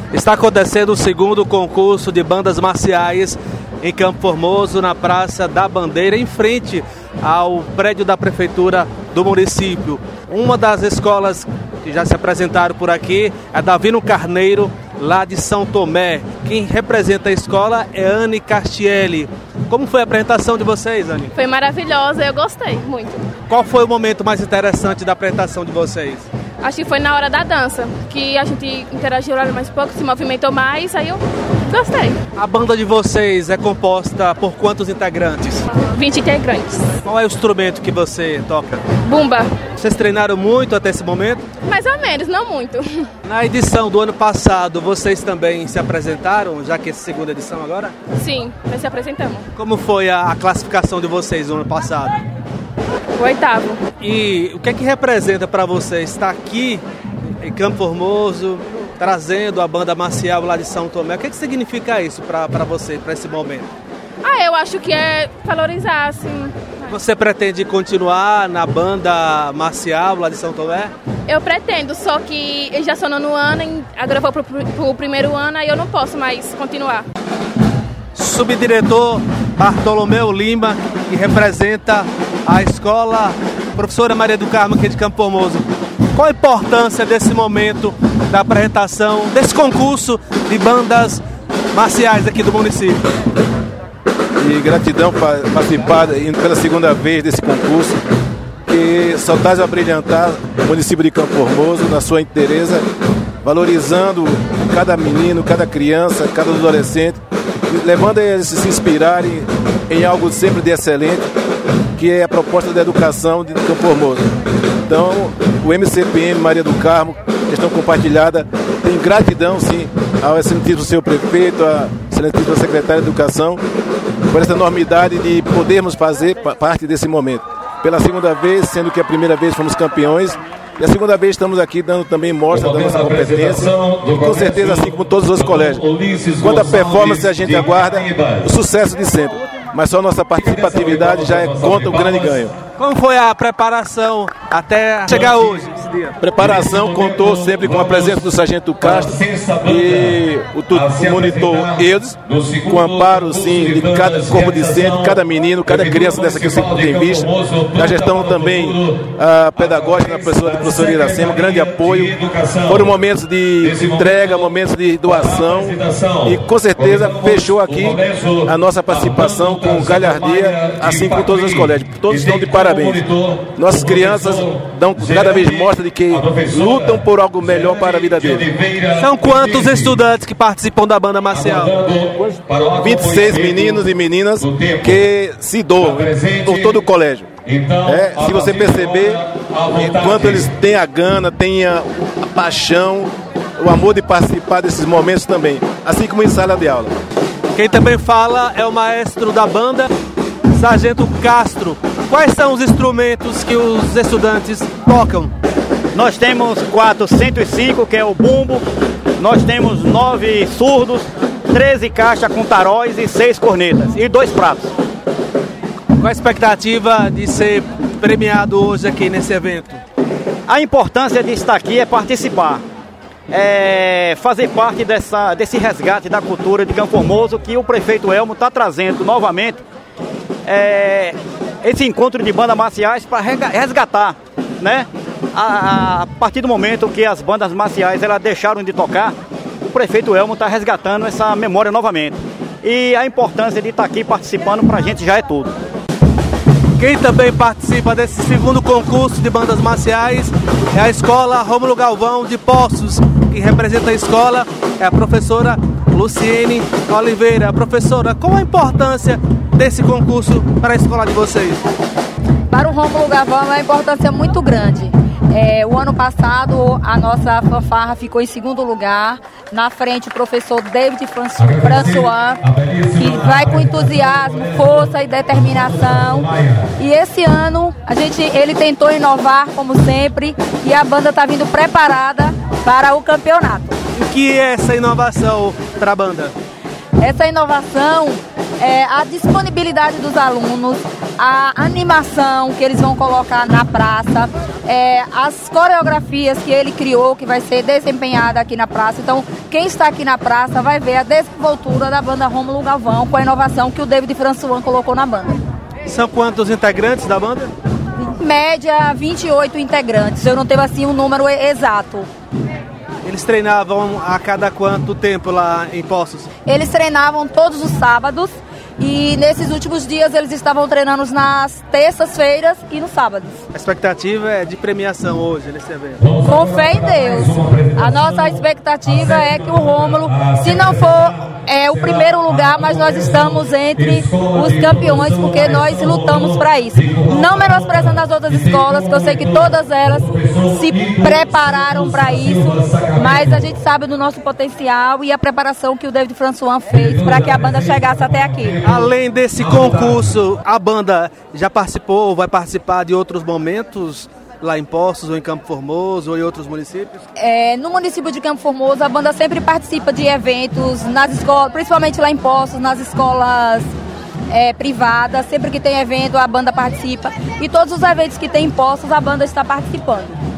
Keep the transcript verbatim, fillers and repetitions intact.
Está acontecendo o segundo concurso de bandas marciais em Campo Formoso, na Praça da Bandeira, em frente ao prédio da Prefeitura do município. Uma das escolas que já se apresentaram por aqui é Davino Carneiro, lá de São Tomé. Quem representa a escola é Anne Castielli. Como foi a apresentação de vocês, Anne? Foi maravilhosa, eu gostei muito. Qual foi o momento mais interessante da apresentação de vocês? Acho que foi na hora da dança, que a gente interagiu mais um pouco, se movimentou mais, aí eu gostei. A banda de vocês é composta por quantos integrantes? vinte integrantes. Qual é o instrumento que você toca? Bumba. Vocês treinaram muito até esse momento? Mais ou menos, não muito. Na edição do ano passado, vocês também se apresentaram, já que é a segunda edição agora? Sim, nós se apresentamos. Como foi a, a classificação de vocês no ano passado? O oitavo. E o que é que representa para você estar aqui em Campo Formoso, trazendo a banda marcial lá de São Tomé? O que é que significa isso para você, para esse momento? Ah, eu acho que é valorizar, assim. Você pretende continuar na banda marcial lá de São Tomé? Eu pretendo, só que eu já sou nono ano, agora eu vou pro, pro primeiro ano, aí eu não posso mais continuar. Subdiretor Bartolomeu Lima, que representa a escola Professora Maria do Carmo aqui de Campo Formoso. Qual a importância desse momento da apresentação, desse concurso de bandas marciais aqui do município? E gratidão por participar pela segunda vez desse concurso, que só traz a brilhantar o município de Campo Formoso na sua inteireza, valorizando cada menino, cada criança, cada adolescente, levando eles a se inspirarem em algo sempre de excelente, que é a proposta da educação de Campo Formoso. Então, o M C P M Maria do Carmo, gestão compartilhada, tem gratidão, sim, ao excelentíssimo senhor prefeito, à excelentíssima secretária de Educação, por essa enormidade de podermos fazer parte desse momento. Pela segunda vez, sendo que a primeira vez fomos campeões, e a segunda vez estamos aqui dando também mostra da nossa competência, e com certeza assim como todos os colégios. Quanto à performance, a gente aguarda o sucesso de sempre, mas só a nossa participatividade já é conta o grande ganho. Como foi a preparação até chegar hoje? Esse dia? Preparação contou sempre com a presença do Sargento Castro e o, o monitor Eudes, com o amparo sim, de cada corpo discente, cada menino, cada criança dessa que eu sempre tenho visto. A gestão também a pedagógica da professora, da professora Iracema, grande apoio. Foram momentos de entrega, momentos de doação e com certeza fechou aqui a nossa participação com galhardia, assim como todos os colégios. Todos estão de parabéns. Nossas crianças dão cada vez mostra de que lutam por algo melhor para a vida deles. São quantos estudantes que participam da banda marcial? vinte e seis meninos e meninas que se doam por todo o colégio. É, se você perceber quanto eles têm a gana, têm a, a paixão, o amor de participar desses momentos também, assim como em sala de aula. Quem também fala é o maestro da banda, Sargento Castro. Quais são os instrumentos que os estudantes tocam? Nós temos quatrocentos e cinco, que é o bumbo. Nós temos nove surdos, treze caixas com taróis e seis cornetas e dois pratos. Qual a expectativa de ser premiado hoje aqui nesse evento? A importância de estar aqui é participar. É fazer parte dessa, desse resgate da cultura de Campo Formoso que o prefeito Elmo está trazendo novamente. É, esse encontro de bandas marciais para resgatar, né? A, a partir do momento que as bandas marciais elas deixaram de tocar, o prefeito Elmo está resgatando essa memória novamente. E a importância de estar aqui participando para a gente já é tudo. Quem também participa desse segundo concurso de bandas marciais é a escola Rômulo Galvão de Poços. Quem representa a escola é a professora Luciene Oliveira. Professora, qual a importância desse concurso para a escola de vocês? Para o Rômulo Galvão é uma importância muito grande. É, o ano passado a nossa fanfarra ficou em segundo lugar, na frente o professor David François, que vai com entusiasmo, força e determinação. E esse ano a gente, ele tentou inovar como sempre e a banda está vindo preparada para o campeonato. O que é essa inovação para a banda? Essa inovação é, a disponibilidade dos alunos, a animação que eles vão colocar na praça, é, as coreografias que ele criou, que vai ser desempenhada aqui na praça. Então, quem está aqui na praça vai ver a desenvoltura da banda Rômulo Galvão com a inovação que o David François colocou na banda. São quantos integrantes da banda? Média, vinte e oito integrantes. Eu não tenho assim um número exato. Eles treinavam a cada quanto tempo lá em Poços? Eles treinavam todos os sábados e nesses últimos dias eles estavam treinando nas terças-feiras e nos sábados. A expectativa é de premiação hoje nesse evento? Com fé em Deus. A nossa expectativa é que o Rômulo, se não for é, o primeiro lugar, mas nós estamos entre os campeões porque nós lutamos para isso. Não menosprezando as outras escolas, que eu sei que todas elas se prepararam para isso, mas a gente sabe do nosso potencial e a preparação que o David François fez para que a banda chegasse até aqui. Além desse concurso, a banda já participou ou vai participar de outros momentos lá em Poços ou em Campo Formoso ou em outros municípios? É, no município de Campo Formoso, a banda sempre participa de eventos nas escolas, principalmente lá em Poços, nas escolas é, privadas. Sempre que tem evento, a banda participa. E todos os eventos que tem em Poços, a banda está participando.